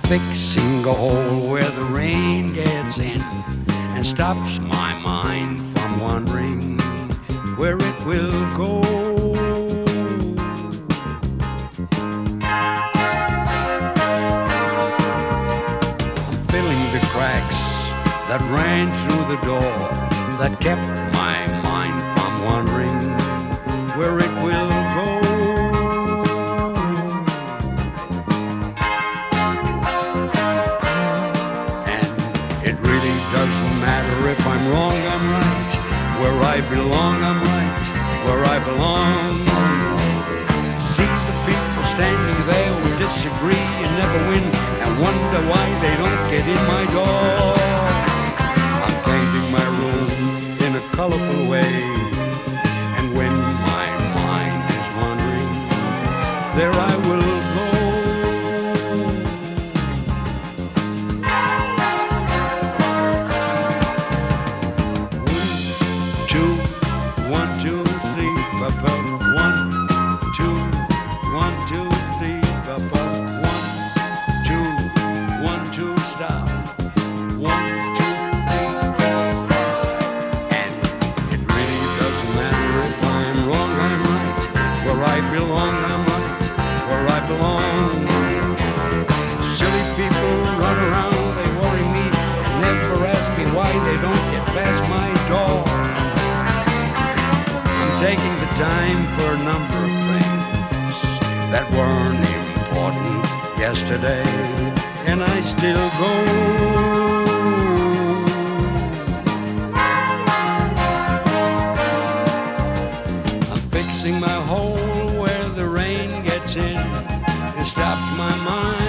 fixing a hole where the rain gets in and stops my mind from wondering where it will go. I'm filling the cracks that ran through the door that kept my mind from wondering where it will go. Doesn't matter if I'm wrong, I'm right. Where I belong, I'm right. Where I belong. See the people standing there who disagree and never win and wonder why they don't get in my door. I'm painting my room in a colorful way, and when my mind is wandering, there I will go. 1, 2, 3, ba-ba. 1, 2, 1, 2, 3, ba-ba. 1, 2, 1, 2, stop. 1, 2, 3, 4, 5. And it really doesn't matter if I'm wrong, I'm right. Where I belong, I'm right. Where I belong. Silly people run around, they worry me and never ask me why they don't get past my door. Taking the time for a number of things that weren't important yesterday, and I still go. I'm fixing my hole where the rain gets in and stops my mind